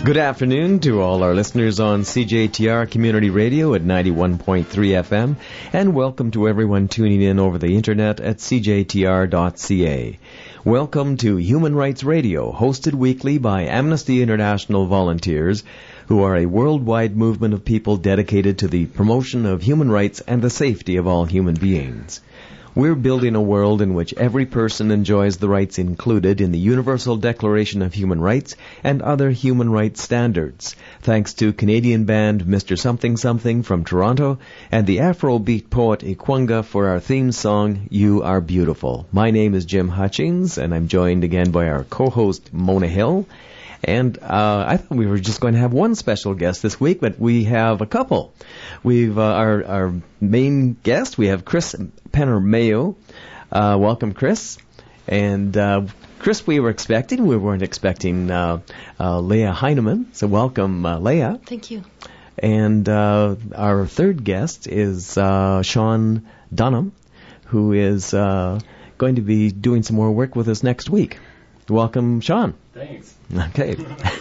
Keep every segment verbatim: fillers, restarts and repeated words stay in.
Good afternoon to all our listeners on C J T R Community Radio at ninety-one point three F M, and welcome to everyone tuning in over the internet at c j t r dot c a. Welcome to Human Rights Radio, hosted weekly by Amnesty International volunteers, who are a worldwide movement of people dedicated to the promotion of human rights and the safety of all human beings. We're building a world in which every person enjoys the rights included in the Universal Declaration of Human Rights and other human rights standards, thanks to Canadian band Mister Something Something from Toronto and the Afrobeat poet Ikwanga for our theme song, You Are Beautiful. My name is Jim Hutchings, and I'm joined again by our co-host Mona Hill. And uh, I thought we were just going to have one special guest this week, but we have a couple. We've uh, our our main guest, we have Chris Penner-Mayo. Uh, welcome, Chris. And uh, Chris, we were expecting, we weren't expecting uh, uh, Leah Heineman. So welcome, uh, Leah. Thank you. And uh, our third guest is uh, Sean Dunham, who is uh, going to be doing some more work with us next week. Welcome, Sean. Thanks. Okay.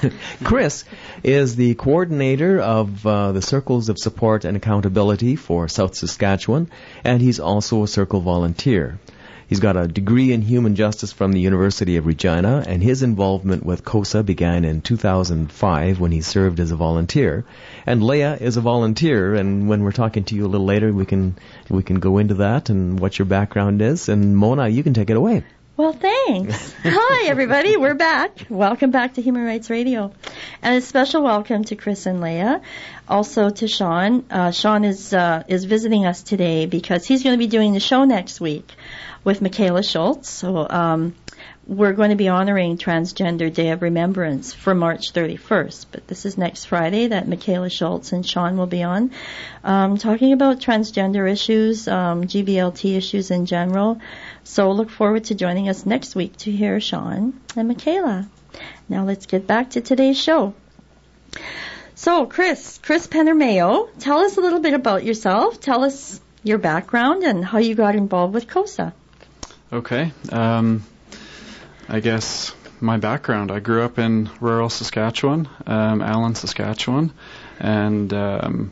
Chris is the coordinator of uh, the Circles of Support and Accountability for South Saskatchewan, and he's also a Circle volunteer. He's got a degree in human justice from the University of Regina, and his involvement with COSA began in two thousand five when he served as a volunteer. And Leah is a volunteer, and when we're talking to you a little later, we can we can go into that and what your background is. And Mona, you can take it away. Well, thanks. Hi, everybody. We're back. Welcome back to Human Rights Radio. And a special welcome to Chris and Leah. Also to Sean. Uh, Sean is uh, is visiting us today because he's going to be doing the show next week with Michaela Schultz. So um, we're going to be honoring Transgender Day of Remembrance for March thirty-first. But this is next Friday that Michaela Schultz and Sean will be on, um, talking about transgender issues, um, G B L T issues in general. So look forward to joining us next week to hear Sean and Michaela. Now let's get back to today's show. So Chris, Chris Penner-Mayo, tell us a little bit about yourself. Tell us your background and how you got involved with COSA. Okay. Um, I guess my background, I grew up in rural Saskatchewan, um, Allen, Saskatchewan, and um,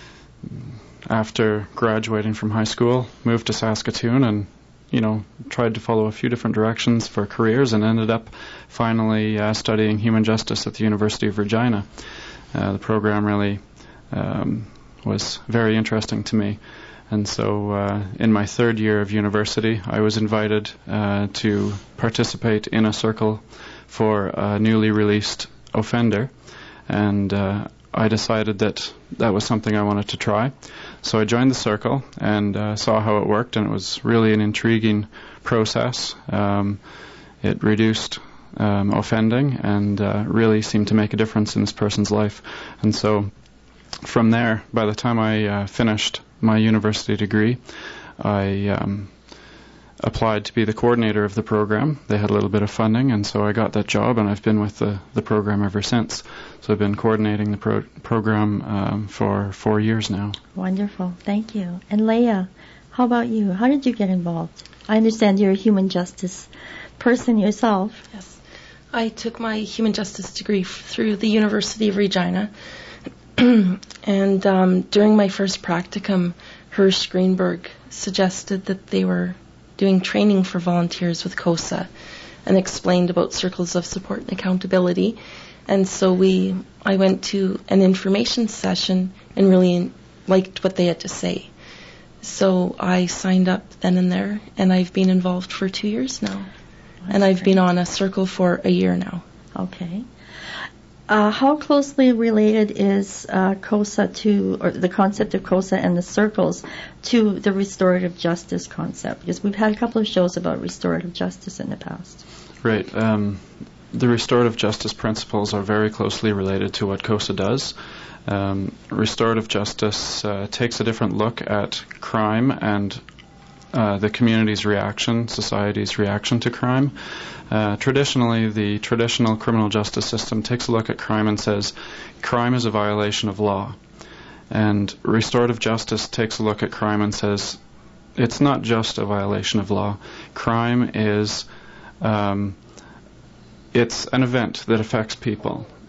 after graduating from high school, moved to Saskatoon and you know, tried to follow a few different directions for careers and ended up finally uh, studying human justice at the University of Regina. Uh, the program really um, was very interesting to me. And so uh, in my third year of university, I was invited uh, to participate in a circle for a newly released offender. And uh, I decided that that was something I wanted to try. So I joined the circle and uh, saw how it worked, and it was really an intriguing process. Um, it reduced um, offending and uh, really seemed to make a difference in this person's life. And so from there, by the time I uh, finished my university degree, I um, applied to be the coordinator of the program. They had a little bit of funding, and so I got that job, and I've been with the, the program ever since. So I've been coordinating the pro- program um, for four years now. Wonderful. Thank you. And Leah, how about you? How did you get involved? I understand you're a human justice person yourself. Yes. I took my human justice degree f- through the University of Regina. and um, during my first practicum, Hirsch Greenberg suggested that they were doing training for volunteers with COSA and explained about circles of support and accountability. And so we, I went to an information session and really liked what they had to say. So I signed up then and there, and I've been involved for two years now. That's and I've great. Been on a circle for a year now. Okay. Uh, how closely related is uh, COSA to, or the concept of COSA and the circles to the restorative justice concept? Because we've had a couple of shows about restorative justice in the past. Right. Um, the restorative justice principles are very closely related to what COSA does. Um, restorative justice uh, takes a different look at crime and uh, the community's reaction, society's reaction to crime. Uh, traditionally, the traditional criminal justice system takes a look at crime and says, crime is a violation of law. And restorative justice takes a look at crime and says, it's not just a violation of law. Crime is, um, it's an event that affects people.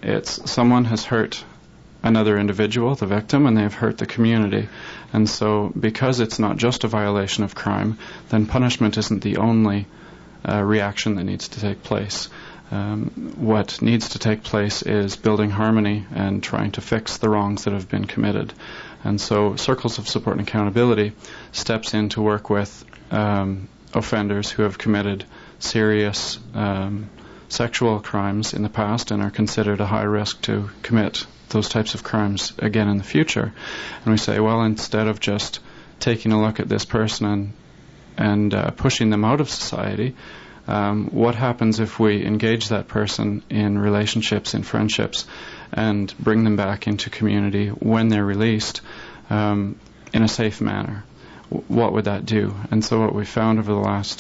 it's someone has hurt another individual, the victim, and they've hurt the community. And so because it's not just a violation of crime, then punishment isn't the only uh, reaction that needs to take place. Um, what needs to take place is building harmony and trying to fix the wrongs that have been committed. And so Circles of Support and Accountability steps in to work with um, offenders who have committed serious um, sexual crimes in the past and are considered a high risk to commit those types of crimes again in the future. And we say, well, instead of just taking a look at this person and, and uh, pushing them out of society, um, what happens if we engage that person in relationships, in friendships, and bring them back into community when they're released um, in a safe manner? W- what would that do? And so what we found over the last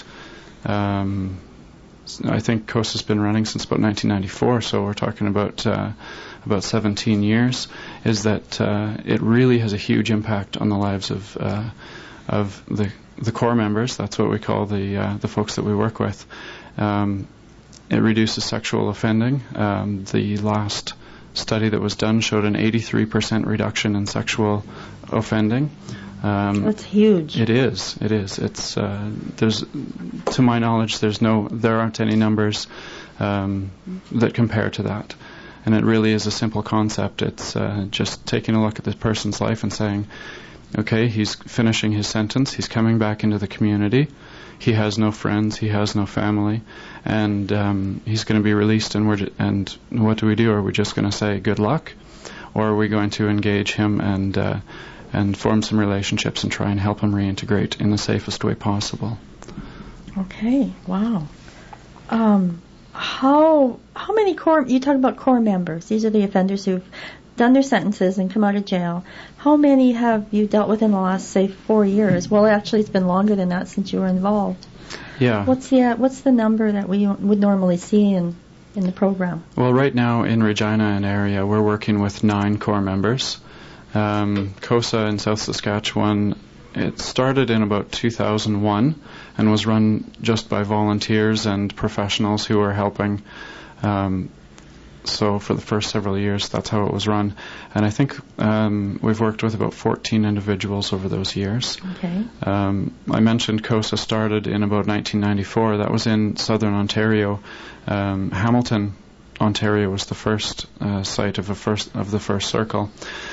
um, I think COSA's been running since about nineteen ninety-four, so we're talking about uh, about seventeen years, is that uh, it really has a huge impact on the lives of uh, of the the core members. That's what we call the uh, the folks that we work with. Um, it reduces sexual offending. Um, the last study that was done showed an eighty-three percent reduction in sexual offending. Um, That's huge. It is. It is. It's. Uh, there's, to my knowledge, there's no. There aren't any numbers um, that compare to that, and it really is a simple concept. It's uh, just taking a look at this person's life and saying, okay, he's finishing his sentence. He's coming back into the community. He has no friends. He has no family, and um, he's going to be released. And we're. Ju- and what do we do? Are we just going to say good luck, or are we going to engage him and? Uh, and form some relationships and try and help them reintegrate in the safest way possible. Okay, wow. Um, how how many core, you talk about core members, these are the offenders who've done their sentences and come out of jail. How many have you dealt with in the last, say, four years? Well, actually, it's been longer than that since you were involved. Yeah. What's the uh, what's the number that we would normally see in, in the program? Well, right now in Regina and area, we're working with nine core members. Um, COSA in South Saskatchewan, it started in about two thousand one and was run just by volunteers and professionals who were helping. Um, so for the first several years, that's how it was run. And I think um, we've worked with about fourteen individuals over those years. Okay. Um, I mentioned COSA started in about nineteen ninety-four. That was in southern Ontario. Um, Hamilton, Ontario was the first uh, site of, a first, of the first circle.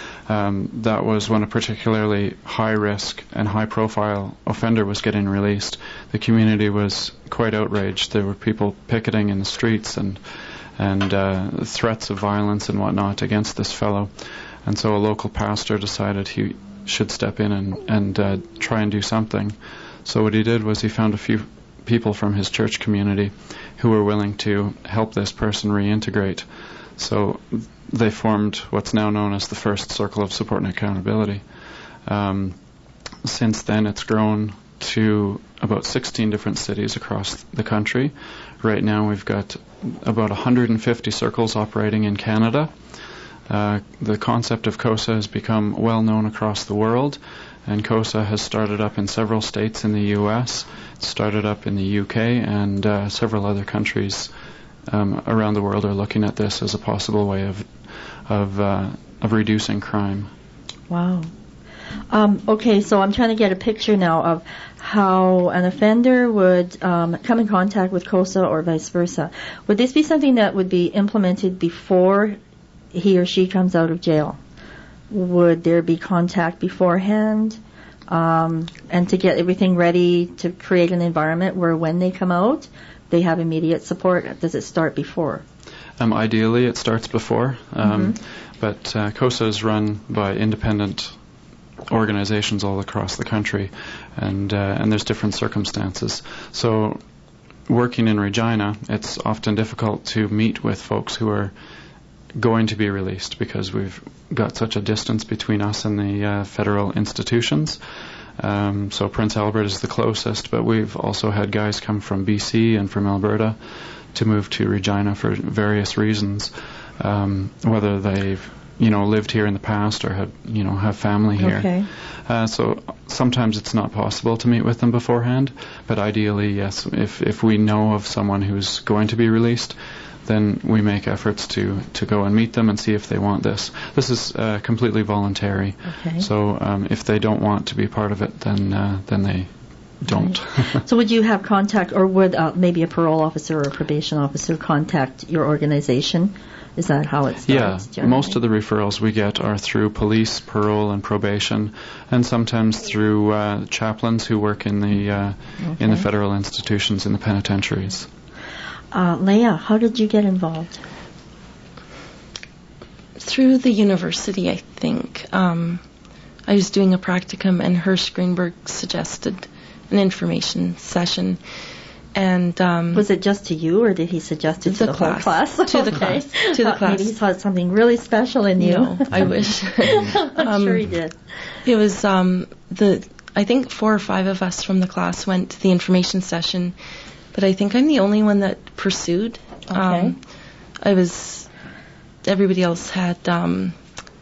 Um, that was when a particularly high-risk and high-profile offender was getting released. The community was quite outraged. There were people picketing in the streets and and uh, threats of violence and whatnot against this fellow. And so a local pastor decided he should step in and, and uh, try and do something. So what he did was he found a few people from his church community who were willing to help this person reintegrate. So they formed what's now known as the first Circle of Support and Accountability. Um, since then, it's grown to about sixteen different cities across the country. Right now, we've got about one hundred fifty circles operating in Canada. Uh, the concept of COSA has become well known across the world, and COSA has started up in several states in the U S, it started up in the U K, and uh, several other countries Um, around the world are looking at this as a possible way of of uh, of reducing crime. Wow. Um, okay, so I'm trying to get a picture now of how an offender would um, come in contact with COSA or vice versa. Would this be something that would be implemented before he or she comes out of jail? Would there be contact beforehand? Um, and to get everything ready to create an environment where when they come out, they have immediate support? Does it start before? Um, ideally, it starts before, um, Mm-hmm. but uh, COSA is run by independent organizations all across the country, and uh, and there's different circumstances. So, working in Regina, it's often difficult to meet with folks who are going to be released because we've got such a distance between us and the uh, federal institutions. Um, so Prince Albert is the closest, but we've also had guys come from B C and from Alberta to move to Regina for various reasons, um, whether they've you know lived here in the past or have you know have family here. Okay. Uh, so sometimes it's not possible to meet with them beforehand, but ideally, yes, if if we know of someone who's going to be released, then we make efforts to, to go and meet them and see if they want this. This is uh, completely voluntary. Okay. So um, if they don't want to be part of it, then uh, then they don't. Right. So would you have contact, or would uh, maybe a parole officer or a probation officer contact your organization? Is that how it starts? Yeah, generally? Most of the referrals we get are through police, parole, and probation, and sometimes through uh, chaplains who work in the uh, okay. in the federal institutions in the penitentiaries. Uh, Leah, how did you get involved? Through the university, I think. Um, I was doing a practicum, and Hirsch Greenberg suggested an information session. And um, was it just to you, or did he suggest it to the, the class. whole class? To okay. the class. To the uh, class. Maybe he saw something really special in you. No, I wish. I'm um, sure he did. It was um, the. I think four or five of us from the class went to the information session, but I think I'm the only one that pursued. Okay. Um, I was. Everybody else had um,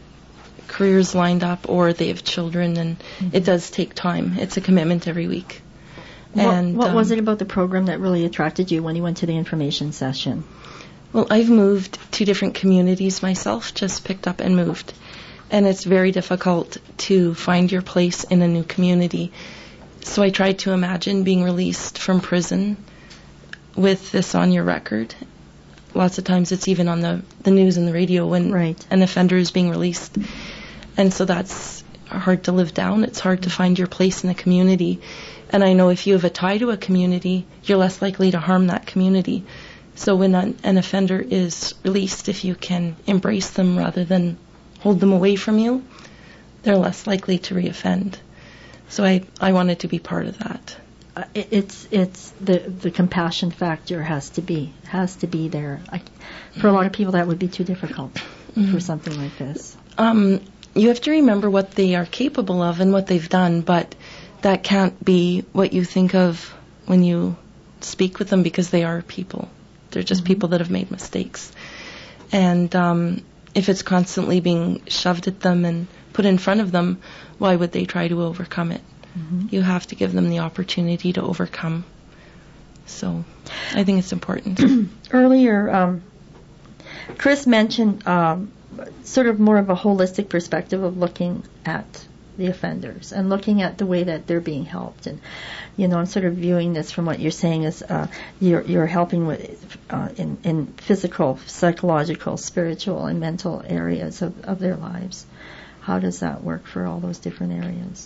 careers lined up, or they have children, and mm-hmm. it does take time. It's a commitment every week. What, and, what um, was it about the program that really attracted you when you went to the information session? Well, I've moved to different communities myself, just picked up and moved. And it's very difficult to find your place in a new community. So I tried to imagine being released from prison with this on your record. Lots of times it's even on the, the news and the radio when right. an offender is being released. And so that's hard to live down. It's hard to find your place in the community. And I know if you have a tie to a community, you're less likely to harm that community. So when an, an offender is released, if you can embrace them rather than hold them away from you, they're less likely to reoffend. So I, I wanted to be part of that. Uh, it, it's it's the the compassion factor has to be has to be there. I, for a lot of people, that would be too difficult mm-hmm. for something like this. Um, you have to remember what they are capable of and what they've done, but that can't be what you think of when you speak with them, because they are people. They're just mm-hmm. people that have made mistakes. And um, if it's constantly being shoved at them and put in front of them, why would they try to overcome it? Mm-hmm. You have to give them the opportunity to overcome. So I think it's important. Earlier, um, Chris mentioned um, sort of more of a holistic perspective of looking at the offenders and looking at the way that they're being helped. And, you know, I'm sort of viewing this from what you're saying as uh, you're, you're helping with uh, in, in physical, psychological, spiritual, and mental areas of, of their lives. How does that work for all those different areas?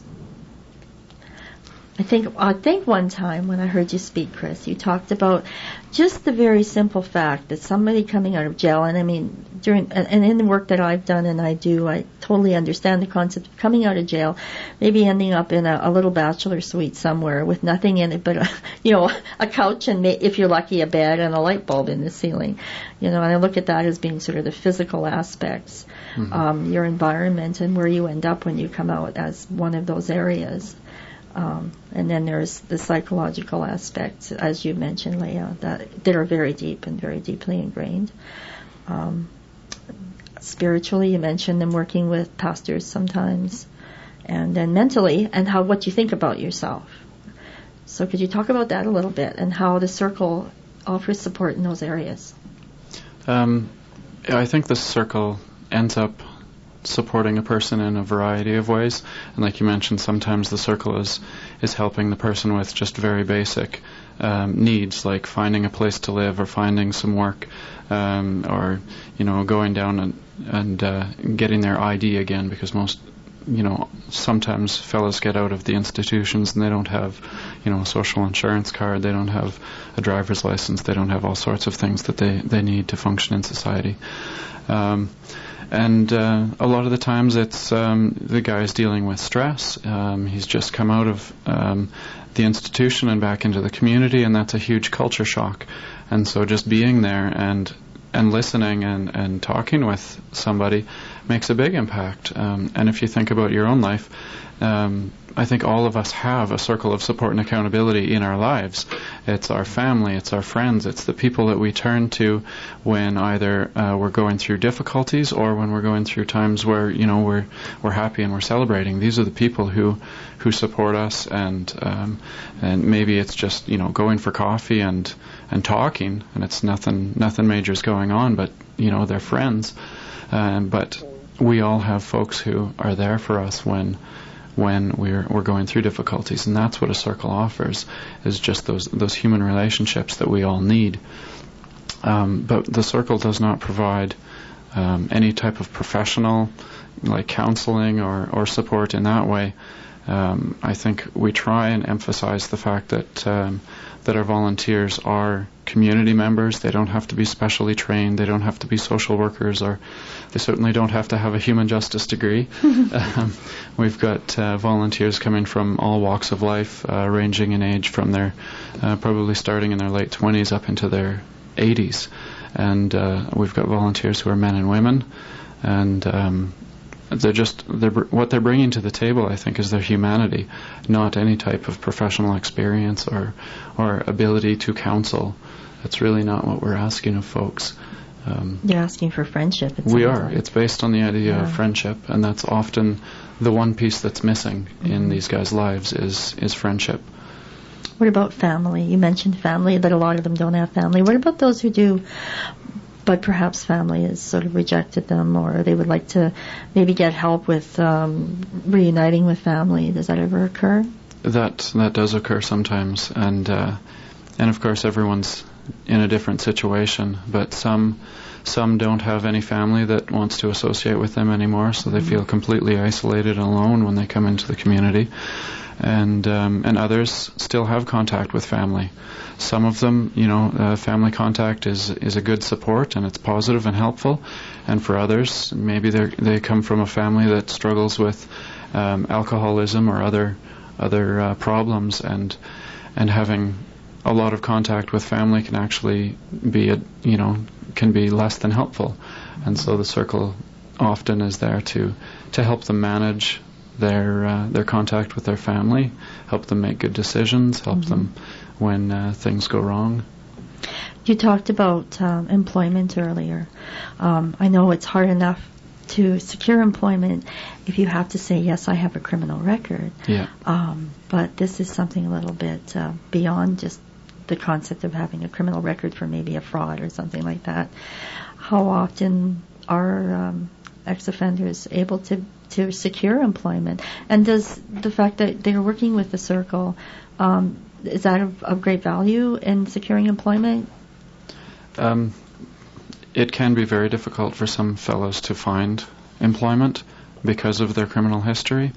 I think I think one time when I heard you speak, Chris, you talked about just the very simple fact that somebody coming out of jail, and I mean, during and in the work that I've done and I do, I totally understand the concept of coming out of jail, maybe ending up in a, a little bachelor suite somewhere with nothing in it but a, you know, a couch and may, if you're lucky, a bed and a light bulb in the ceiling, you know. And I look at that as being sort of the physical aspects, mm-hmm. um, your environment, and where you end up when you come out as one of those areas. Um, and then there's the psychological aspects, as you mentioned, Leah, that, that are very deep and very deeply ingrained. Um, spiritually, you mentioned them working with pastors sometimes. And then mentally, and how what you think about yourself. So could you talk about that a little bit, and how the circle offers support in those areas? Um, I think the circle ends up supporting a person in a variety of ways, and like you mentioned, sometimes the circle is is helping the person with just very basic um, needs, like finding a place to live or finding some work, um, or you know going down and and uh, getting their I D again, because most you know sometimes fellas get out of the institutions and they don't have you know a social insurance card, they don't have a driver's license, they don't have all sorts of things that they they need to function in society. Um, And uh, a lot of the times it's um, the guy's dealing with stress. Um, he's just come out of um, the institution and back into the community, and that's a huge culture shock. And so just being there and and listening and, and talking with somebody makes a big impact. Um, and if you think about your own life, um, I think all of us have a circle of support and accountability in our lives. It's our family, it's our friends, it's the people that we turn to when either uh, we're going through difficulties or when we're going through times where, you know, we're we're happy and we're celebrating. These are the people who who support us, and um, and maybe it's just, you know, going for coffee and and talking, and it's nothing nothing major's going on, but you know, they're friends. Um, but we all have folks who are there for us when. when we're we're going through difficulties, and that's what a circle offers, is just those those human relationships that we all need. Um, but the circle does not provide um, any type of professional, like counseling or, or support in that way. Um, I think we try and emphasize the fact that um, that our volunteers are community members. They don't have to be specially trained. They don't have to be social workers, or they certainly don't have to have a human justice degree. um, we've got uh, volunteers coming from all walks of life, uh, ranging in age from their uh, probably starting in their late twenties up into their eighties. And uh, we've got volunteers who are men and women, and um, they're just they're what they're bringing to the table, I think, is their humanity, not any type of professional experience or or ability to counsel. That's really not what we're asking of folks. Um, You're asking for friendship. It we are. like. It's based on the idea yeah. of friendship, and that's often the one piece that's missing mm-hmm. in these guys' lives is is friendship. What about family? You mentioned family, that a lot of them don't have family. What about those who do, but perhaps family has sort of rejected them, or they would like to maybe get help with um, reuniting with family? Does that ever occur? That that does occur sometimes, and uh, and of course everyone's in a different situation, but some some don't have any family that wants to associate with them anymore, so they mm-hmm. feel completely isolated and alone when they come into the community. And um, and others still have contact with family. Some of them, you know, uh, family contact is is a good support, and it's positive and helpful. And for others, maybe they they come from a family that struggles with um, alcoholism or other other uh, problems, and and having a lot of contact with family can actually be a, you know, can be less than helpful. And so the circle often is there to to help them manage their uh, their contact with their family, help them make good decisions, help mm-hmm. them when uh, things go wrong. You talked about um, employment earlier. Um, I know it's hard enough to secure employment if you have to say, yes, I have a criminal record. Yeah. Um, but this is something a little bit uh, beyond just the concept of having a criminal record for maybe a fraud or something like that. How often are um, ex-offenders able to to secure employment? And does the fact that they're working with the circle, um, is that of, of great value in securing employment? Um, it can be very difficult for some fellows to find employment because of their criminal history.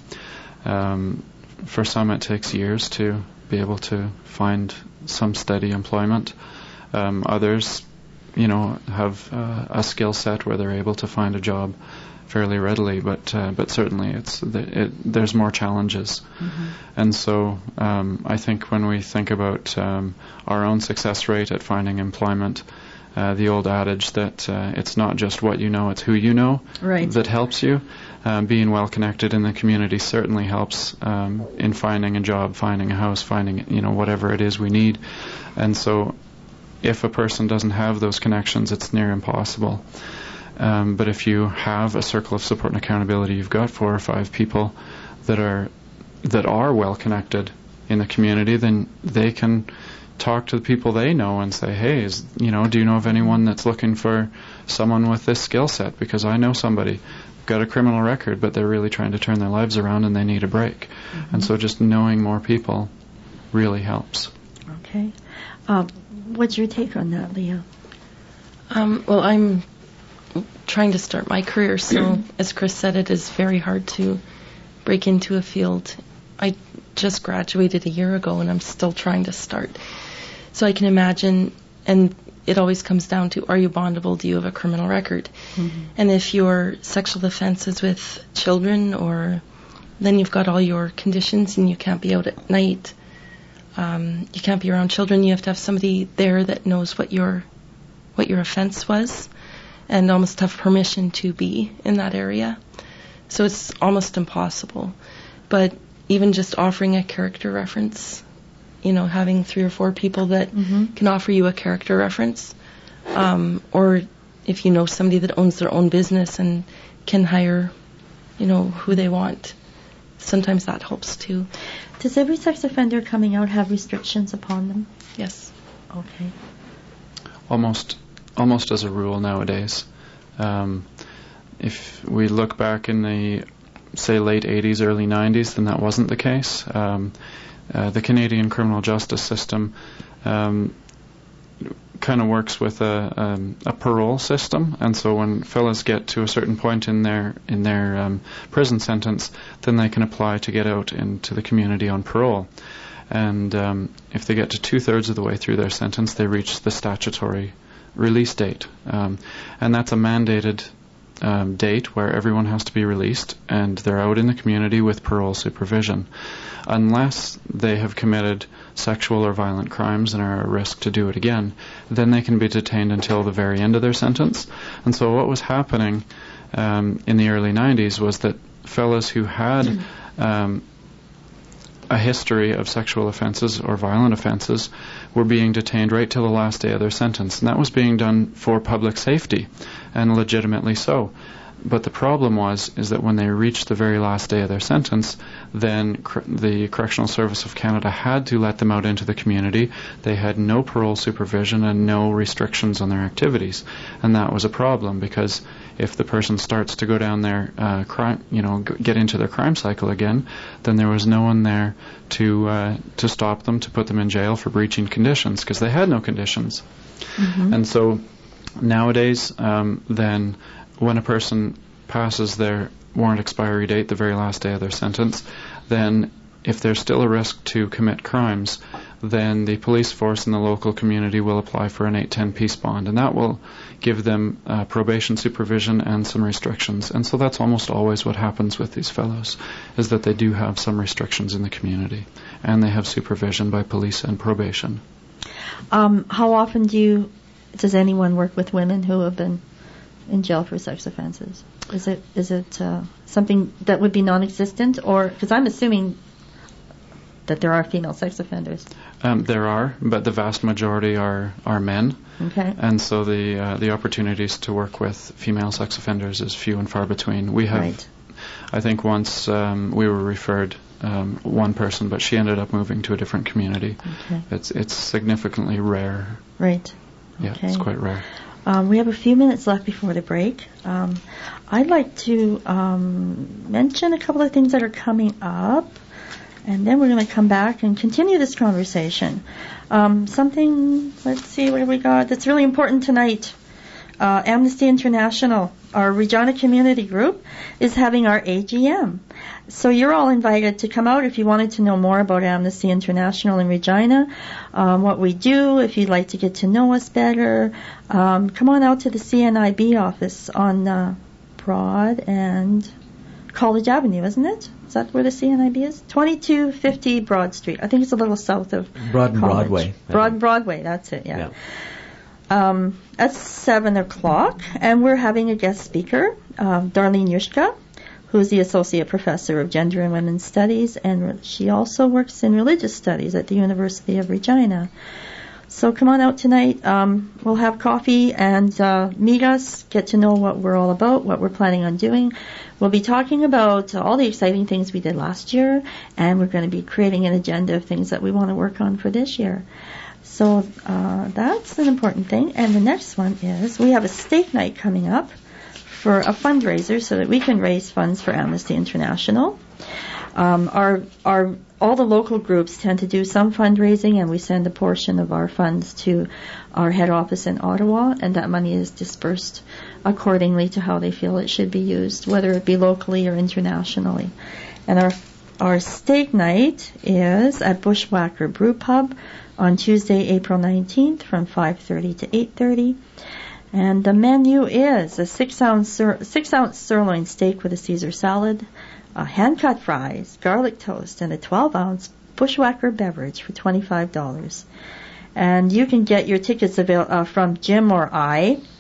Um, for some, it takes years to be able to find some steady employment. Um, others, you know, have uh, a skill set where they're able to find a job fairly readily, but uh, but certainly it's the, it, there's more challenges. Mm-hmm. And so um, I think when we think about um, our own success rate at finding employment, uh, the old adage that uh, it's not just what you know, it's who you know right. that helps you. Um, being well connected in the community certainly helps um, in finding a job, finding a house, finding, you know, whatever it is we need. And so if a person doesn't have those connections, it's near impossible. Um, but if you have a circle of support and accountability, you've got four or five people that are that are well connected in the community, then they can talk to the people they know and say, hey, is, you know, do you know of anyone that's looking for someone with this skill set? Because I know somebody got a criminal record, but they're really trying to turn their lives around and they need a break. Mm-hmm. And so just knowing more people really helps. Okay. Um, what's your take on that, Leah? Um, well, I'm trying to start my career, so as Chris said, it is very hard to break into a field. I just graduated a year ago and I'm still trying to start. So I can imagine, and it always comes down to, are you bondable? Do you have a criminal record? Mm-hmm. And if your sexual offense is with children, or then you've got all your conditions and you can't be out at night, um, you can't be around children, you have to have somebody there that knows what your what your offense was. and almost have permission to be in that area. So it's almost impossible. But even just offering a character reference, you know, having three or four people that Mm-hmm. can offer you a character reference, um, or if you know somebody that owns their own business and can hire, you know, who they want, sometimes that helps too. Does every sex offender coming out have restrictions upon them? Yes. Okay. Almost, almost as a rule nowadays. Um, if we look back in the, say, late eighties, early nineties, then that wasn't the case. Um, uh, the Canadian criminal justice system um, kind of works with a, um, a parole system, and so when fellas get to a certain point in their in their um, prison sentence, then they can apply to get out into the community on parole. And um, if they get to two-thirds of the way through their sentence, they reach the statutory release date. Um, and that's a mandated um, date where everyone has to be released, and they're out in the community with parole supervision. Unless they have committed sexual or violent crimes and are at risk to do it again, then they can be detained until the very end of their sentence. And so what was happening um, in the early nineties was that fellas who had um, a history of sexual offenses or violent offenses were being detained right till the last day of their sentence. And that was being done for public safety, and legitimately so. But the problem was is that when they reached the very last day of their sentence, then cr- the Correctional Service of Canada had to let them out into the community. They had no parole supervision and no restrictions on their activities. And that was a problem, because if the person starts to go down their uh, crime, you know, g- get into their crime cycle again, then there was no one there to uh, to stop them, to put them in jail for breaching conditions, because they had no conditions. Mm-hmm. And so nowadays, um, then when a person passes their warrant expiry date, the very last day of their sentence, then if there's still a risk to commit crimes, then the police force in the local community will apply for an eight ten peace bond, and that will give them uh, probation supervision and some restrictions. And so that's almost always what happens with these fellows, is that they do have some restrictions in the community, and they have supervision by police and probation. Um, how often do you, does anyone work with women who have been in jail for sex offenses? Is it is it uh, something that would be non-existent, or because I'm assuming that there are female sex offenders? Um, there are, but the vast majority are, are men. Okay. And so the uh, the opportunities to work with female sex offenders is few and far between. We have, Right. I think once um, we were referred um, one person, but she ended up moving to a different community. Okay. It's it's significantly rare. Right. Yeah, Okay. it's quite rare. Um, we have a few minutes left before the break. Um, I'd like to um, mention a couple of things that are coming up, and then we're going to come back and continue this conversation. Um, something, let's see, what have we got that's really important tonight. Uh, Amnesty International, our Regina community group, is having our A G M. So you're all invited to come out if you wanted to know more about Amnesty International in Regina, um, what we do, if you'd like to get to know us better. Um, come on out to the C N I B office on uh, Broad and College Avenue, isn't it? Is that where the C N I B is? twenty-two fifty Broad Street. I think it's a little south of Broad and College. Broadway. Broad Broadway, that's it, yeah. Yeah. Um, at seven o'clock, and we're having a guest speaker, um, Darlene Yushka, who's the Associate Professor of Gender and Women's Studies, and she also works in Religious Studies at the University of Regina. So come on out tonight. Um, we'll have coffee and uh, meet us, get to know what we're all about, what we're planning on doing. We'll be talking about all the exciting things we did last year, and we're going to be creating an agenda of things that we want to work on for this year. So uh, that's an important thing. And the next one is we have a steak night coming up for a fundraiser so that we can raise funds for Amnesty International. Um, our our all the local groups tend to do some fundraising, and we send a portion of our funds to our head office in Ottawa, and that money is dispersed accordingly to how they feel it should be used, whether it be locally or internationally. And our our steak night is at Bushwhacker Brew Pub on Tuesday, April nineteenth, from five thirty to eight thirty. And the menu is a six ounce sir, six ounce sirloin steak with a Caesar salad, uh, hand-cut fries, garlic toast, and a twelve ounce Bushwhacker beverage for twenty-five dollars. And you can get your tickets avail- uh, from Jim or I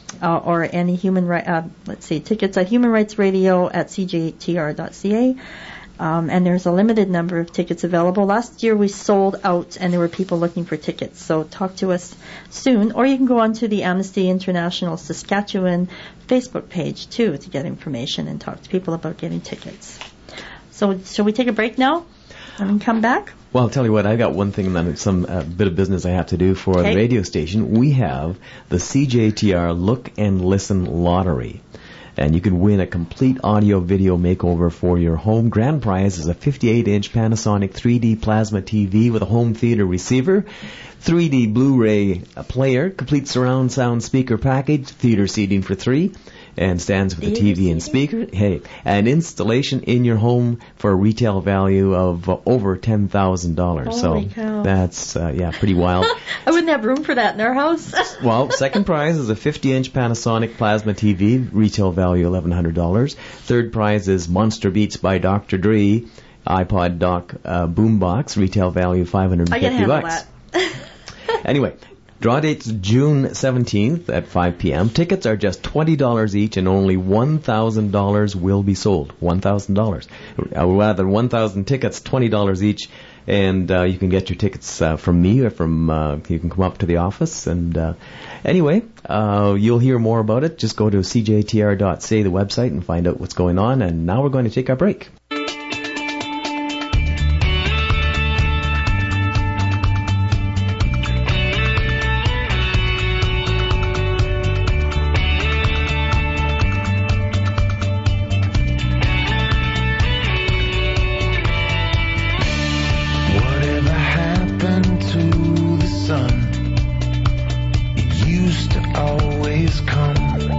uh, or any human right, uh, let's see, tickets at Human Rights Radio at c j t r dot c a. Um, and there's a limited number of tickets available. Last year we sold out, and there were people looking for tickets. So talk to us soon, or you can go onto the Amnesty International Saskatchewan Facebook page too to get information and talk to people about getting tickets. So shall we take a break now and come back? Well, I'll tell you what, I got one thing, then some uh, bit of business I have to do for Okay. the radio station. We have the C J T R Look and Listen Lottery. And you can win a complete audio-video makeover for your home. Grand prize is a fifty-eight inch Panasonic three D plasma T V with a home theater receiver, three D Blu-ray player, complete surround sound speaker package, theater seating for three, and stands with a T V and speaker. Hey, an installation in your home for a retail value of uh, over ten thousand dollars. Holy So cow. that's, uh, yeah, pretty wild. I wouldn't have room for that in our house. Well, second prize is a fifty inch Panasonic plasma T V, retail value eleven hundred dollars. Third prize is Monster Beats by Doctor Dre, iPod Dock uh, boombox, retail value five hundred fifty I can handle bucks. that. Anyway, draw date's June seventeenth at five p.m. Tickets are just twenty dollars each, and only one thousand dollars will be sold. one thousand dollars. Uh, rather, one thousand tickets, twenty dollars each. And uh, you can get your tickets uh, from me or from, uh, you can come up to the office. And uh, anyway, uh, you'll hear more about it. Just go to c j t r dot c a, the website, and find out what's going on. And now we're going to take our break. Whatever happened to the sun? It used to always come.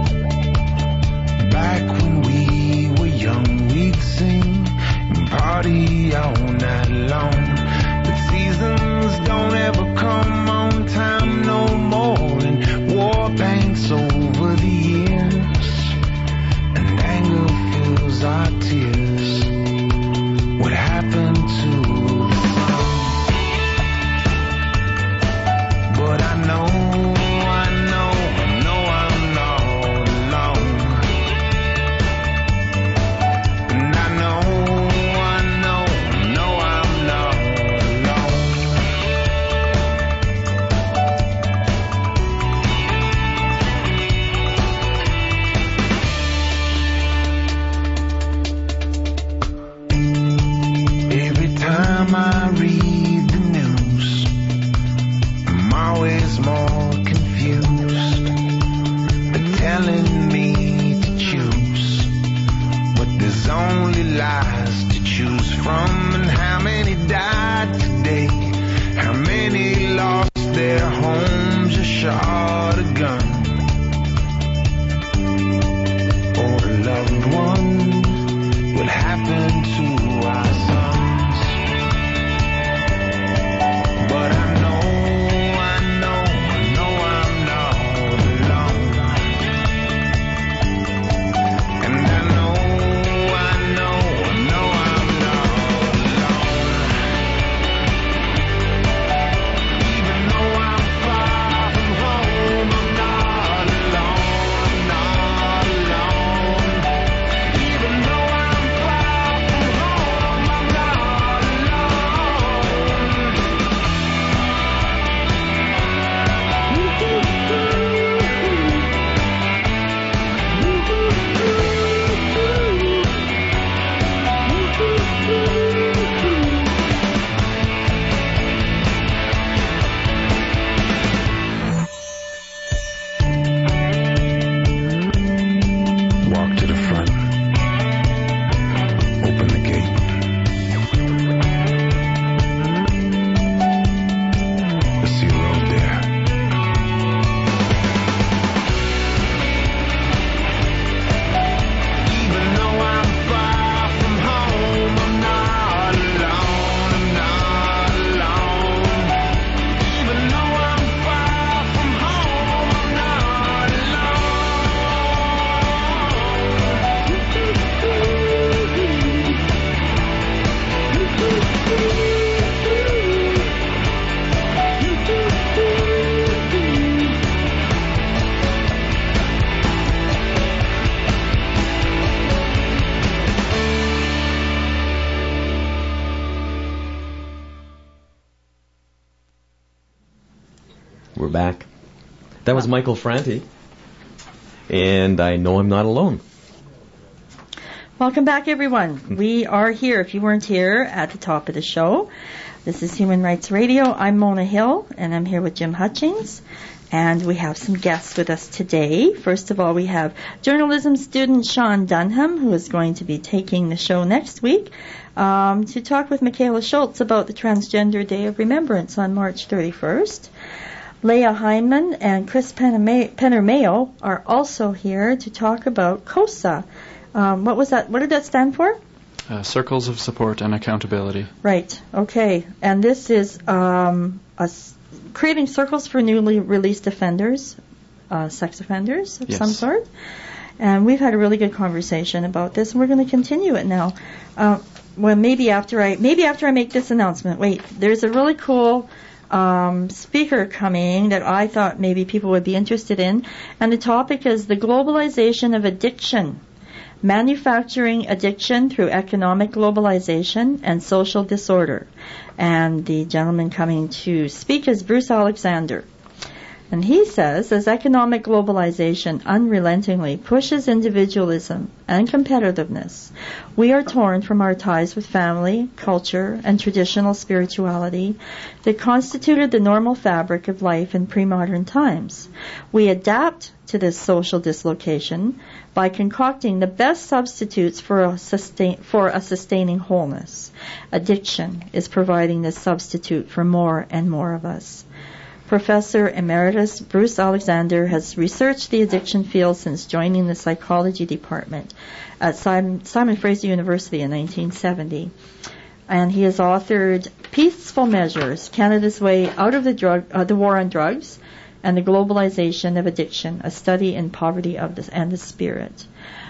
Back when we were young, we'd sing and party all night long. But seasons don't ever come on time no more, and war paints over the years, and anger fills our tears. What happened to the sun? But I know, I know, I know I'm not alone. And I know, I know, I know I'm not alone. Every time I read the news, I'm always more confused. They're telling me to choose, but there's only lies to choose from. And how many died today? How many lost their homes or shot a gun? Or a loved one? What happened to our sons? But I know, I know, I know I'm not alone. And I know, I know, I know I'm not alone. Even though I'm far from home, I'm not alone, I'm not alone. Even though I'm far from home, We're back. That was Michael Franti, and I know I'm not alone. Welcome back, everyone. We are here, if you weren't here, at the top of the show. This is Human Rights Radio. I'm Mona Hill, and I'm here with Jim Hutchings. And we have some guests with us today. First of all, we have journalism student Sean Dunham, who is going to be taking the show next week um, to talk with Michaela Schultz about the Transgender Day of Remembrance on March thirty-first. Leah Heineman and Chris Penner-Mayo are also here to talk about COSA. Um, what was that? What did that stand for? Uh, Circles of Support and Accountability. Right. Okay. And this is um, a creating circles for newly released offenders, uh, sex offenders of yes. some sort. And we've had a really good conversation about this, and we're going to continue it now. Uh, well, maybe after I maybe after I make this announcement. Wait, there's a really cool um, speaker coming that I thought maybe people would be interested in, and the topic is the globalization of addiction. Manufacturing addiction through economic globalization and social disorder. And the gentleman coming to speak is Bruce Alexander. And he says, as economic globalization unrelentingly pushes individualism and competitiveness, we are torn from our ties with family, culture, and traditional spirituality that constituted the normal fabric of life in pre-modern times. We adapt to this social dislocation by concocting the best substitutes for a, sustain, for a sustaining wholeness. Addiction is providing this substitute for more and more of us. Professor Emeritus Bruce Alexander has researched the addiction field since joining the psychology department at Simon, Simon Fraser University in nineteen seventy. And he has authored Peaceful Measures, Canada's Way Out of the, drug, uh, the War on Drugs, and the Globalization of Addiction, a study in poverty of the, and the spirit.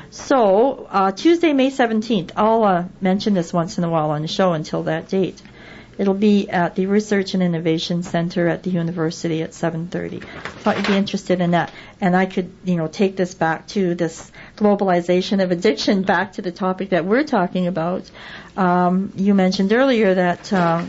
So, uh, Tuesday, May seventeenth, I'll uh, mention this once in a while on the show until that date. It'll be at the Research and Innovation Center at the University at seven thirty. Thought you'd be interested in that. And I could, you know, take this back to this globalization of addiction, back to the topic that we're talking about. Um, you mentioned earlier that uh,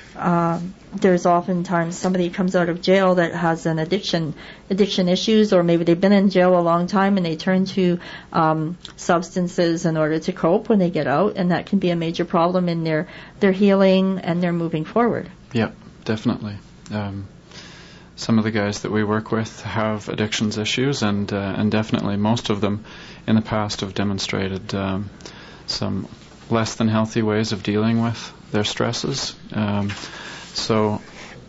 uh, there's oftentimes somebody comes out of jail that has an addiction, addiction issues, or maybe they've been in jail a long time and they turn to um, substances in order to cope when they get out, and that can be a major problem in their, their healing and their moving forward. Yep, definitely. Um, some of the guys that we work with have addictions issues, and uh, and definitely most of them in the past have demonstrated um, some less than healthy ways of dealing with their stresses. Um, So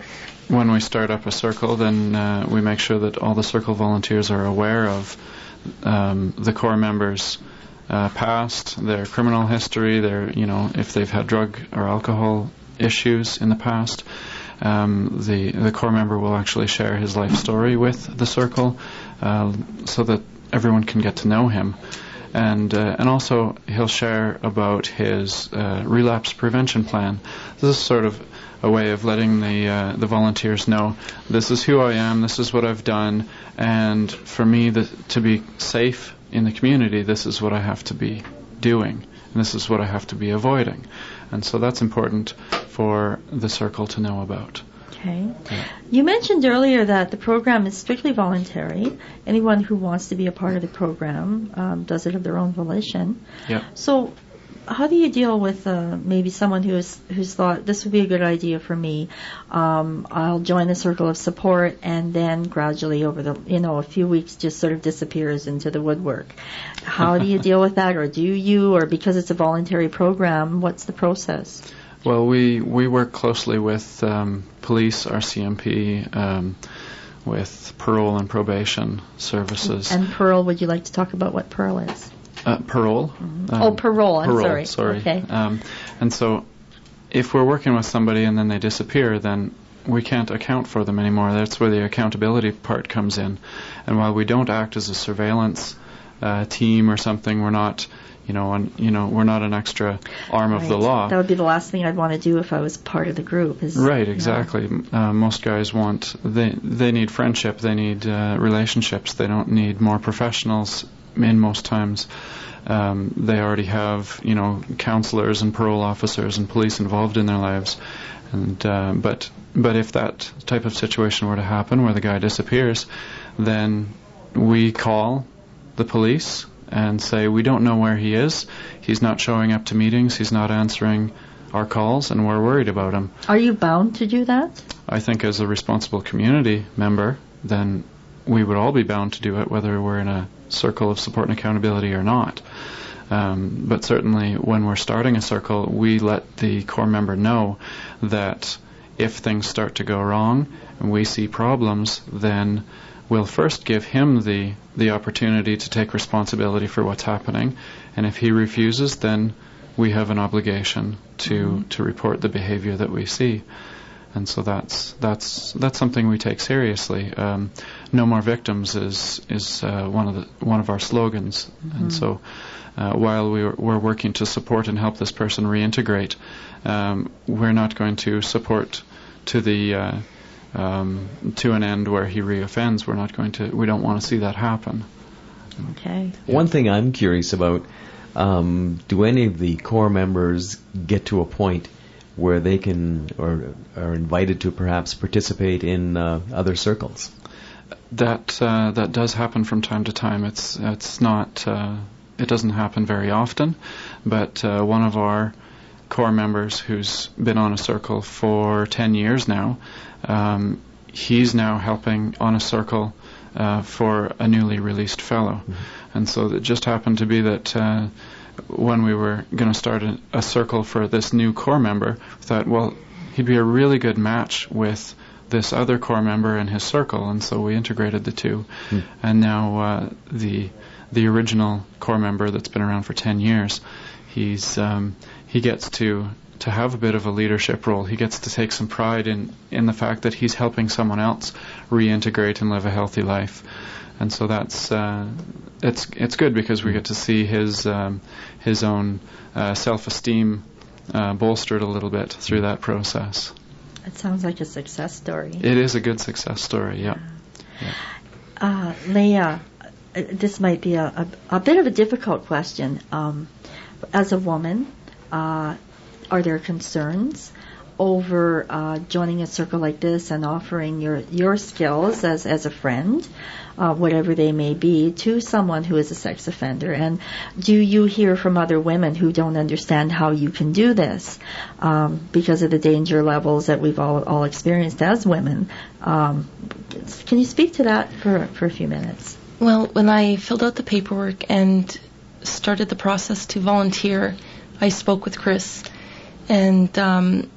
when we start up a circle, then uh, we make sure that all the circle volunteers are aware of um, the core members' uh, past, their criminal history, their, you know, if they've had drug or alcohol issues in the past. Um, the the core member will actually share his life story with the circle, uh, so that everyone can get to know him. And uh, and also he'll share about his uh, relapse prevention plan. This is sort of a way of letting the uh, the volunteers know, this is who I am, this is what I've done, and for me the, to be safe in the community, this is what I have to be doing, and this is what I have to be avoiding. And so that's important for the circle to know about. Okay. You mentioned earlier that the program is strictly voluntary. Anyone who wants to be a part of the program um, does it of their own volition. Yep. So how do you deal with uh, maybe someone who's who's thought this would be a good idea for me? Um, I'll join the circle of support, and then gradually over the you know a few weeks just sort of disappears into the woodwork. How do you deal with that, or do you, or because it's a voluntary program, what's the process? Well, we we work closely with um, police, R C M P, um, with parole and probation services. And Pearl, would you like to talk about what Pearl is? Uh, parole. Mm-hmm. Um, oh, parole. I'm parole, sorry. sorry. Okay. Um, and so, if we're working with somebody and then they disappear, then we can't account for them anymore. That's where the accountability part comes in. And while we don't act as a surveillance uh, team or something, we're not, you know, an, you know, we're not an extra arm right. of the law. That would be the last thing I'd want to do if I was part of the group. Is, right. Exactly. You know. uh, most guys want they they need friendship. They need uh, relationships. They don't need more professionals in most times um, they already have, you know, counselors and parole officers and police involved in their lives. And uh, but but if that type of situation were to happen, where the guy disappears, then we call the police and say, we don't know where he is. He's not showing up to meetings. He's not answering our calls, and we're worried about him. Are you bound to do that? I think as a responsible community member, then we would all be bound to do it, whether we're in a circle of support and accountability or not. Um, but certainly when we're starting a circle, we let the core member know that if things start to go wrong and we see problems, then we'll first give him the, the opportunity to take responsibility for what's happening. And if he refuses, then we have an obligation to, mm-hmm. to report the behavior that we see. And so that's that's that's something we take seriously. Um, no more victims is is uh, one of the one of our slogans. Mm-hmm. And so uh, while we we're working to support and help this person reintegrate, um, we're not going to support to the uh, um, to an end where he reoffends. We're not going to. We don't want to see that happen. Okay. One thing I'm curious about: um, do any of the core members get to a point where they can or are invited to perhaps participate in uh, other circles? That uh, that does happen from time to time. It's it's not uh, it doesn't happen very often, but uh, one of our core members who's been on a circle for ten years now, um, he's now helping on a circle uh, for a newly released fellow, mm-hmm. and so it just happened to be that. Uh, when we were going to start a, a circle for this new core member, we thought, well, he'd be a really good match with this other core member in his circle, and so we integrated the two. Hmm. And now uh, the the original core member that's been around for ten years, he's um, he gets to to have a bit of a leadership role. He gets to take some pride in, in the fact that he's helping someone else reintegrate and live a healthy life. And so that's uh, it's it's good because we get to see his um, his own uh, self-esteem uh, bolstered a little bit through that process. It sounds like a success story. It is a good success story, yeah. yeah. Uh, Leah, this might be a, a, a bit of a difficult question. Um, as a woman, uh, are there concerns over uh, joining a circle like this and offering your your skills as as a friend, uh, whatever they may be, to someone who is a sex offender? And do you hear from other women who don't understand how you can do this um, because of the danger levels that we've all all experienced as women? Um, can you speak to that for for a few minutes? Well, when I filled out the paperwork and started the process to volunteer, I spoke with Chris, and um,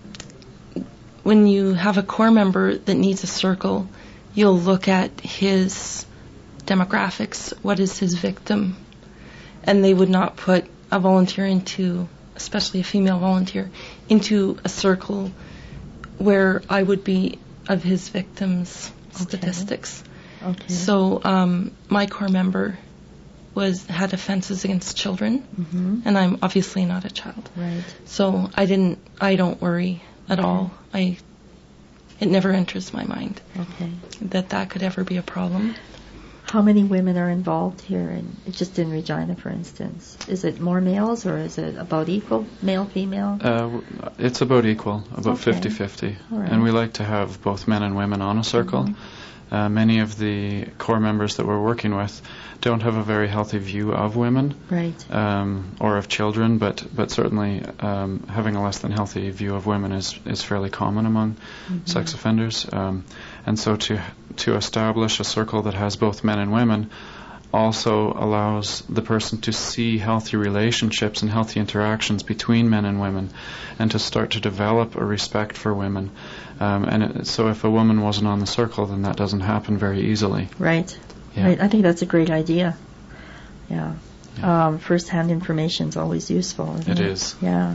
when you have a core member that needs a circle, you'll look at his demographics. What is his victim? And they would not put a volunteer into, especially a female volunteer, into a circle where I would be of his victims' Okay. statistics. Okay. So um, my core member was had offenses against children, Mm-hmm. and I'm obviously not a child. Right. So I didn't. I don't worry at Okay. all. I. It never enters my mind Okay. that that could ever be a problem. How many women are involved here, in, just in Regina, for instance? Is it more males, or is it about equal, male, female? Uh, it's about equal, about Okay. fifty-fifty. All right. And we like to have both men and women on a circle. Mm-hmm. Uh, many of the core members that we're working with don't have a very healthy view of women Right. um, or of children, but but certainly um, having a less than healthy view of women is, is fairly common among Mm-hmm. sex offenders. Um, and so to to establish a circle that has both men and women also allows the person to see healthy relationships and healthy interactions between men and women, and to start to develop a respect for women. Um, and it, so if a woman wasn't on the circle, then that doesn't happen very easily. Right. Yeah. Right. I think that's a great idea. Yeah. Yeah. Um, first-hand information is always useful. Isn't It it is. Yeah.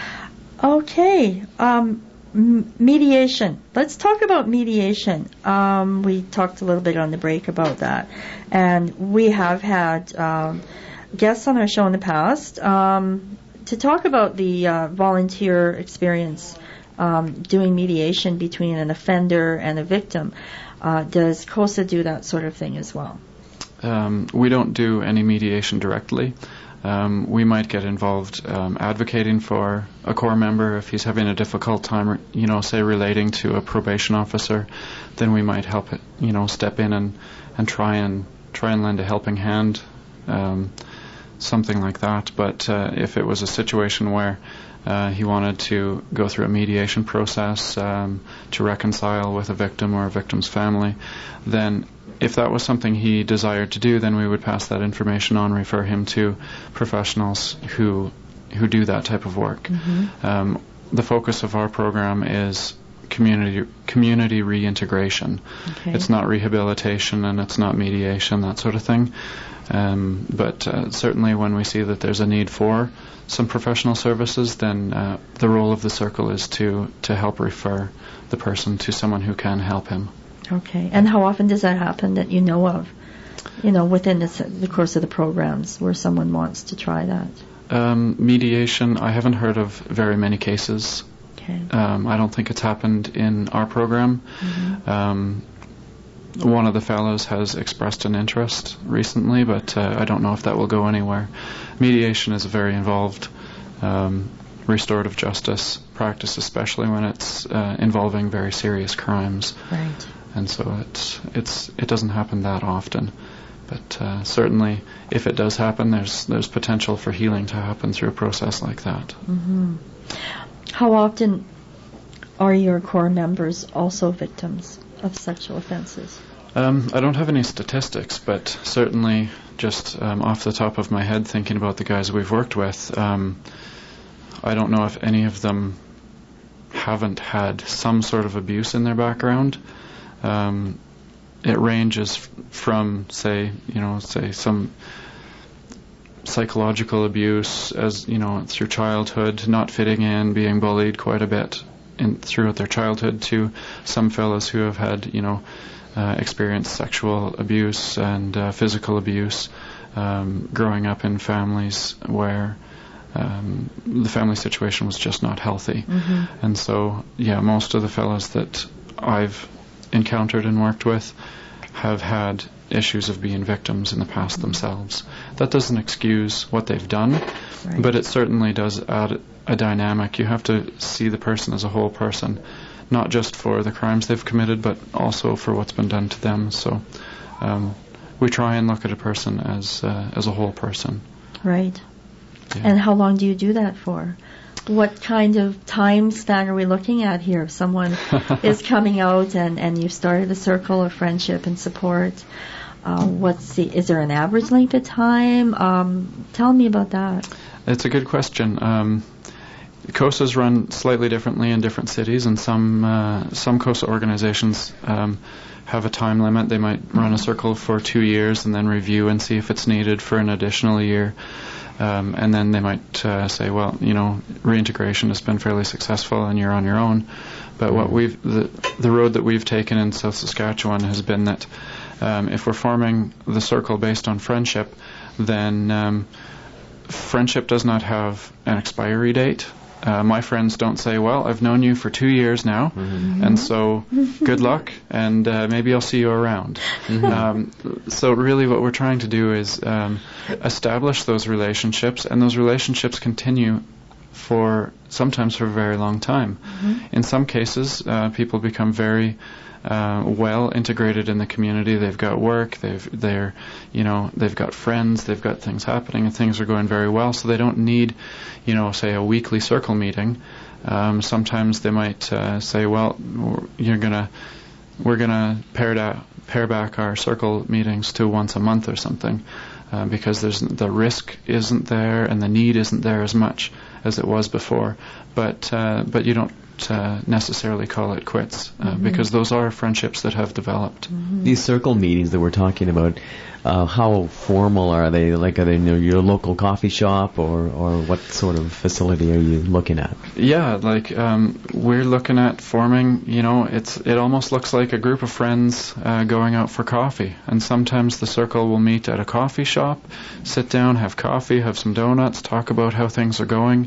Okay. Um, m- mediation. Let's talk about mediation. Um, we talked a little bit on the break about that, and we have had um, guests on our show in the past um, to talk about the uh, volunteer experience um, doing mediation between an offender and a victim. Uh, does COSA do that sort of thing as well? um, we don't do any mediation directly. Um, we might get involved um, advocating for a core member if he's having a difficult time, you know, say relating to a probation officer. Then we might help it, you know, step in and, and try and try and lend a helping hand, um, something like that. But uh, if it was a situation where uh, he wanted to go through a mediation process um, to reconcile with a victim or a victim's family, then if that was something he desired to do, then we would pass that information on, refer him to professionals who who do that type of work. Mm-hmm. Um, the focus of our program is community community reintegration. Okay. It's not rehabilitation and it's not mediation, that sort of thing. Um, but uh, certainly when we see that there's a need for some professional services, then uh, the role of the circle is to, to help refer the person to someone who can help him. Okay. And how often does that happen that you know of, you know, within the, the course of the programs where someone wants to try that? Um, mediation, I haven't heard of very many cases. Okay. Um, I don't think it's happened in our program. Mm-hmm. Um, one of the fellows has expressed an interest recently, but uh, I don't know if that will go anywhere. Mediation is a very involved um, restorative justice practice, especially when it's uh, involving very serious crimes. Right. And so it's it's it doesn't happen that often, but uh, certainly if it does happen, there's there's potential for healing to happen through a process like that. Mm-hmm. How often are your core members also victims of sexual offenses? Um, I don't have any statistics, but certainly just um, off the top of my head, thinking about the guys we've worked with, um, I don't know if any of them haven't had some sort of abuse in their background. Um, it ranges f- from, say, you know, say some psychological abuse, as you know, through childhood, not fitting in, being bullied quite a bit in throughout their childhood, to some fellows who have had, you know, uh, experienced sexual abuse and uh, physical abuse, um, growing up in families where um, the family situation was just not healthy. Mm-hmm. And so, yeah, most of the fellows that I've encountered and worked with have had issues of being victims in the past themselves. That doesn't excuse what they've done, right, but it certainly does add a dynamic. You have to see the person as a whole person, not just for the crimes they've committed, but also for what's been done to them. So um, we try and look at a person as uh, as a whole person. Right. Yeah. And how long do you do that for? What kind of time span are we looking at here? If someone is coming out and, and you've started a circle of friendship and support, uh, what's the, is there an average length of time? Um, tell me about that. It's a good question. Um, COSAs run slightly differently in different cities, and some uh, some COSA organizations um, have a time limit. They might run a circle for two years and then review and see if it's needed for an additional year. Um, and then they might uh, say, well, you know, reintegration has been fairly successful and you're on your own. But mm-hmm. what we've the, the road that we've taken in South Saskatchewan has been that um, if we're forming the circle based on friendship, then um, friendship does not have an expiry date. Uh, my friends don't say, well, I've known you for two years now, mm-hmm. and so good luck, and uh, maybe I'll see you around. Mm-hmm. Um, so really what we're trying to do is um, establish those relationships, and those relationships continue for sometimes for a very long time. Mm-hmm. In some cases, uh, people become very uh, well integrated in the community. They've got work, they've they're you know they've got friends, they've got things happening, and things are going very well. So they don't need, you know, say a weekly circle meeting. Um, sometimes they might uh, say, well, you're gonna we're gonna pare da- pare back our circle meetings to once a month or something, uh, because there's the risk isn't there and the need isn't there as much as it was before. But uh, but you don't uh, necessarily call it quits, uh, mm-hmm. because those are friendships that have developed. Mm-hmm. These circle meetings that we're talking about, uh, how formal are they? Like, are they in your local coffee shop, or, or what sort of facility are you looking at? Yeah, like um, we're looking at forming, you know, it's it almost looks like a group of friends uh, going out for coffee. And sometimes the circle will meet at a coffee shop, sit down, have coffee, have some donuts, talk about how things are going.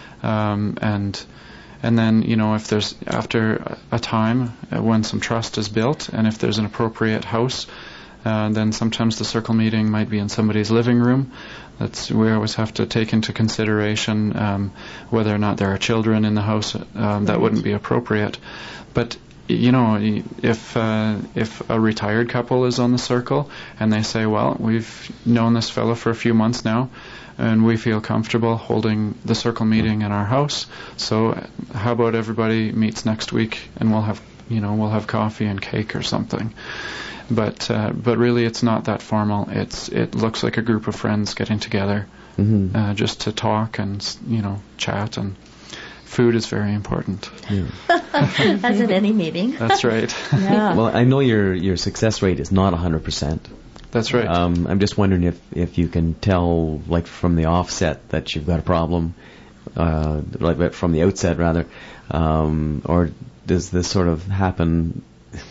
Um, and and then, you know, if there's, after a time uh, when some trust is built, and if there's an appropriate house Uh, then sometimes the circle meeting might be in somebody's living room. That's we always have to take into consideration um, whether or not there are children in the house. Um, that wouldn't be appropriate. But you know, if uh, if a retired couple is on the circle and they say, well, we've known this fellow for a few months now, and we feel comfortable holding the circle meeting in our house, so how about everybody meets next week and we'll have, you know, we'll have coffee and cake or something. But uh, but really, it's not that formal. It's it looks like a group of friends getting together, mm-hmm. uh, just to talk and, you know, chat, and food is very important. Yeah. As in any meeting. That's right. Yeah. Well, I know your your success rate is not one hundred percent. That's right. Um, I'm just wondering if, if you can tell, like from the offset, that you've got a problem, uh, like from the outset rather, um, or does this sort of happen?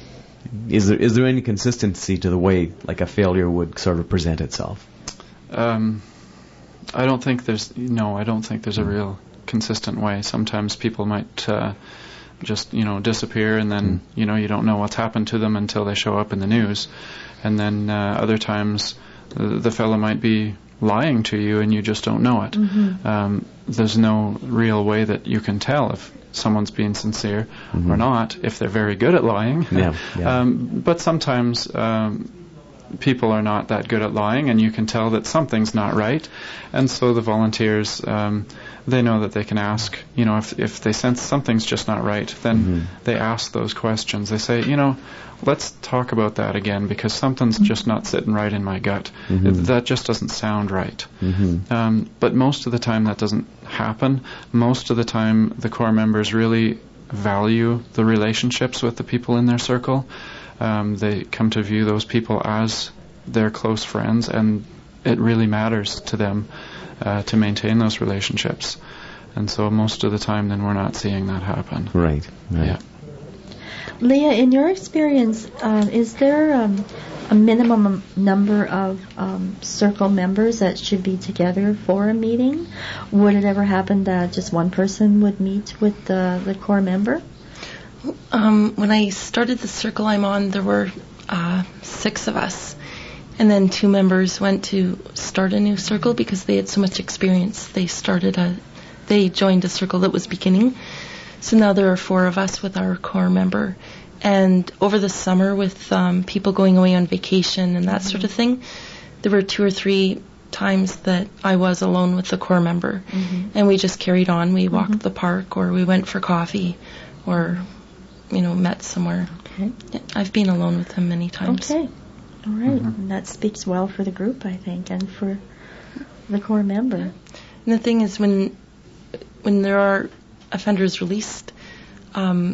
Is there is there any consistency to the way like a failure would sort of present itself? Um, I don't think there's no. I don't think there's a real consistent way. Sometimes people might uh, just you know disappear, and then mm. you know you don't know what's happened to them until they show up in the news. And then uh, other times uh, the fellow might be lying to you and you just don't know it. Mm-hmm. Um, there's no real way that you can tell if someone's being sincere mm-hmm. or not, if they're very good at lying. Yeah, yeah. um, but sometimes um, people are not that good at lying, and you can tell that something's not right. And so the volunteers, um, they know that they can ask, you know, if if they sense something's just not right, then mm-hmm. they ask those questions. They say, you know, let's talk about that again, because something's mm-hmm. just not sitting right in my gut. Mm-hmm. That just doesn't sound right. Mm-hmm. Um, but most of the time that doesn't happen. Most of the time the core members really value the relationships with the people in their circle. Um, they come to view those people as their close friends, and it really matters to them uh, to maintain those relationships. And so most of the time then we're not seeing that happen. Right, right. Yeah. Leah, in your experience, uh, is there um, a minimum number of um, circle members that should be together for a meeting? Would it ever happen that just one person would meet with the, the core member? Um, when I started the circle I'm on, there were uh, six of us. And then two members went to start a new circle because they had so much experience. They started a, they joined a circle that was beginning. So now there are four of us with our core member. And over the summer, with um, people going away on vacation and that mm-hmm. sort of thing, there were two or three times that I was alone with the core member. Mm-hmm. And we just carried on. We walked mm-hmm. the park, or we went for coffee, or, you know, met somewhere. Okay. Yeah, I've been alone with him many times. Okay. All right. Mm-hmm. And that speaks well for the group, I think, and for the core member. And the thing is, when when there are offenders released, um,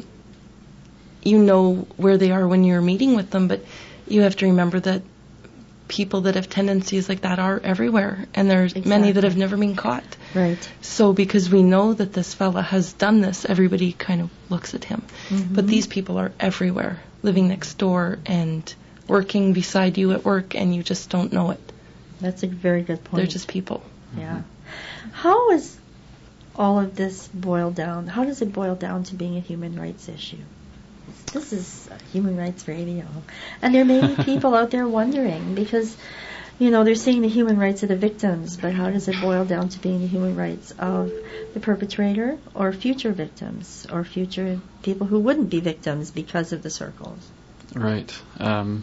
you know where they are when you're meeting with them, but you have to remember that people that have tendencies like that are everywhere, and there's exactly. many that have never been caught. Right. So because we know that this fella has done this, everybody kind of looks at him. Mm-hmm. But these people are everywhere, living next door and working beside you at work, and you just don't know it. That's a very good point. They're just people. Yeah. How is all of this boiled down? How does it boil down to being a human rights issue? This is Human Rights Radio. And there may be people out there wondering, because, you know, they're seeing the human rights of the victims, but how does it boil down to being the human rights of the perpetrator or future victims or future people who wouldn't be victims because of the circles? Right. Um,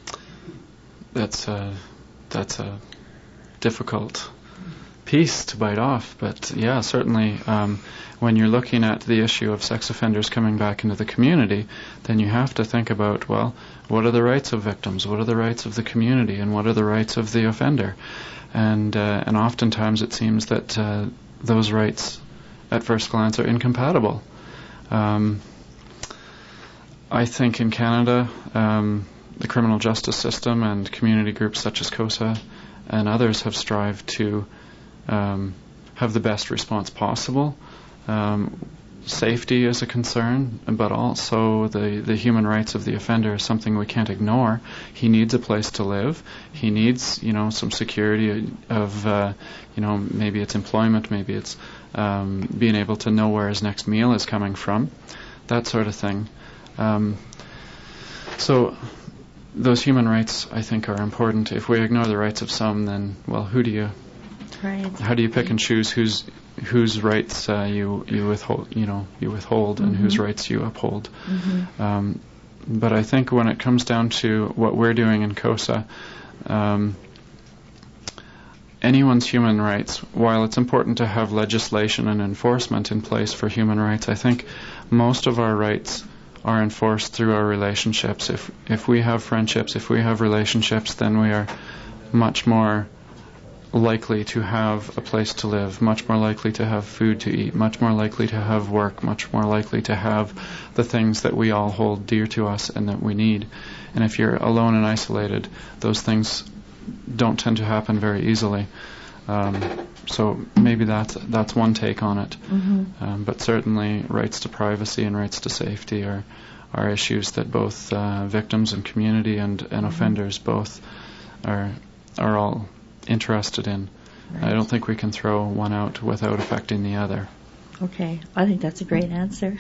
that's a, that's a difficult piece to bite off, but yeah, certainly um, when you're looking at the issue of sex offenders coming back into the community, then you have to think about, well, what are the rights of victims, what are the rights of the community, and what are the rights of the offender? And uh, and oftentimes it seems that uh, those rights at first glance are incompatible. Um, I think in Canada, um, the criminal justice system and community groups such as COSA and others have strived to Um, have the best response possible. Um, safety is a concern, but also the, the human rights of the offender is something we can't ignore. He needs a place to live. He needs, you know, some security of, uh, you know, maybe it's employment, maybe it's um, being able to know where his next meal is coming from, that sort of thing. Um, so those human rights, I think, are important. If we ignore the rights of some, then, well, who do you, right. how do you pick and choose whose whose rights uh, you you withhold, you know, you withhold, mm-hmm. and whose rights you uphold? Mm-hmm. Um, but I think when it comes down to what we're doing in COSA, um, anyone's human rights, while it's important to have legislation and enforcement in place for human rights, I think most of our rights are enforced through our relationships. If if we have friendships, if we have relationships, then we are much more likely to have a place to live, much more likely to have food to eat, much more likely to have work, much more likely to have the things that we all hold dear to us and that we need. And if you're alone and isolated, those things don't tend to happen very easily. Um, so maybe that's that's one take on it. Mm-hmm. Um, but certainly rights to privacy and rights to safety are are issues that both uh, victims and community and, and mm-hmm. offenders both are are all interested in. Right. I don't think we can throw one out without affecting the other. Okay, I think that's a great answer.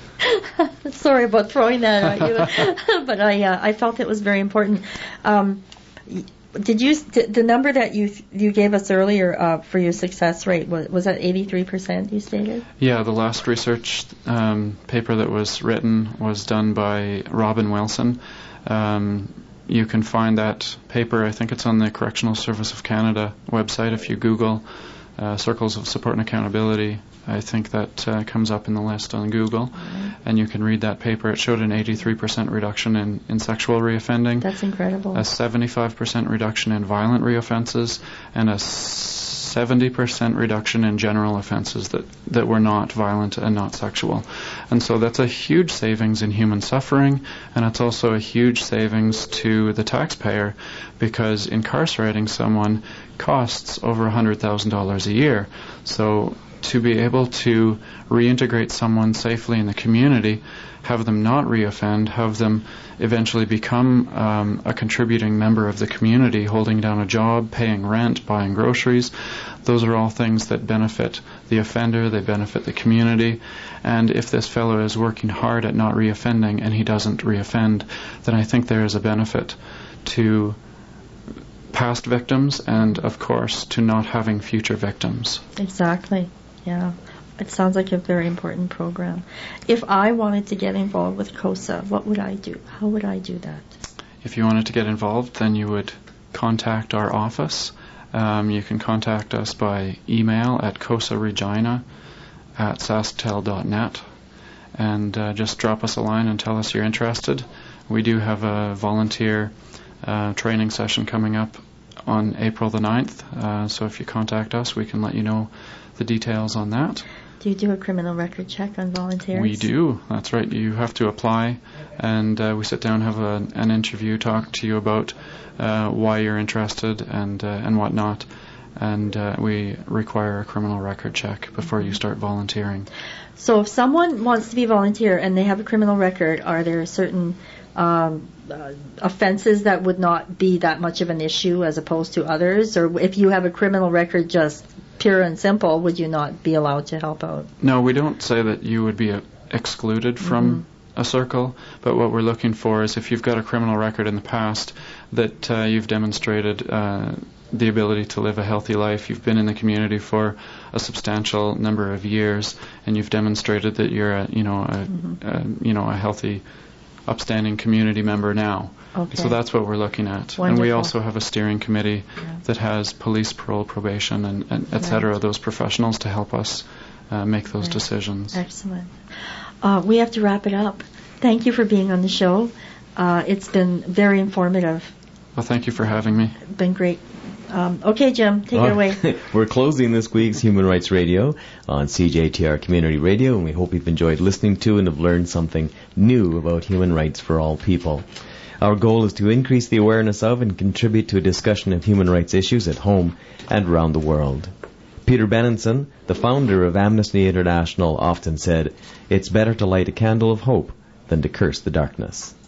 Sorry about throwing that at you, but I uh, I felt it was very important. Um, Did you th- the number that you you gave us earlier uh, for your success rate was was that eighty-three percent you stated? Yeah, the last research um, paper that was written was done by Robin Wilson. Um, you can find that paper. I think it's on the Correctional Service of Canada website. If you Google uh, Circles of Support and Accountability, I think that uh, comes up in the list on Google, mm-hmm. and you can read that paper. It showed an eighty-three percent reduction in, in sexual reoffending. That's incredible. A seventy-five percent reduction in violent reoffenses, and a seventy percent reduction in general offenses that, that were not violent and not sexual. And so that's a huge savings in human suffering, and it's also a huge savings to the taxpayer, because incarcerating someone costs over one hundred thousand dollars a year. So to be able to reintegrate someone safely in the community, have them not reoffend, have them eventually become um, a contributing member of the community, holding down a job, paying rent, buying groceries, those are all things that benefit the offender, they benefit the community. And if this fellow is working hard at not reoffending and he doesn't reoffend, then I think there is a benefit to past victims and, of course, to not having future victims. Exactly. Yeah, it sounds like a very important program. If I wanted to get involved with COSA, what would I do? How would I do that? If you wanted to get involved, then you would contact our office. Um, you can contact us by email at cosaregina at sasktel dot net, and uh, just drop us a line and tell us you're interested. We do have a volunteer uh, training session coming up on April the ninth, uh, so if you contact us, we can let you know the details on that. Do you do a criminal record check on volunteers? We do. That's right. You have to apply, and uh, we sit down, have a, an interview, talk to you about uh, why you're interested and uh, and whatnot, and uh, we require a criminal record check before you start volunteering. So if someone wants to be a volunteer and they have a criminal record, are there certain um, uh, offenses that would not be that much of an issue as opposed to others? Or if you have a criminal record just pure and simple, would you not be allowed to help out? No, we don't say that you would be uh, excluded from mm-hmm. a circle, but what we're looking for is if you've got a criminal record in the past, that uh, you've demonstrated uh, the ability to live a healthy life, you've been in the community for a substantial number of years, and you've demonstrated that you're a, you know, a, mm-hmm. a, you know, a healthy, upstanding community member now. Okay. So that's what we're looking at. Wonderful. And we also have a steering committee yeah. that has police, parole, probation, and, and et cetera, right. those professionals to help us uh, make those right. decisions. Excellent. Uh, we have to wrap it up. Thank you for being on the show. Uh, it's been very informative. Well, thank you for having me. Been great. Um, okay, Jim, take it away. We're closing this week's Human Rights Radio on C J T R Community Radio, and we hope you've enjoyed listening to and have learned something new about human rights for all people. Our goal is to increase the awareness of and contribute to a discussion of human rights issues at home and around the world. Peter Benenson, the founder of Amnesty International, often said, "It's better to light a candle of hope than to curse the darkness."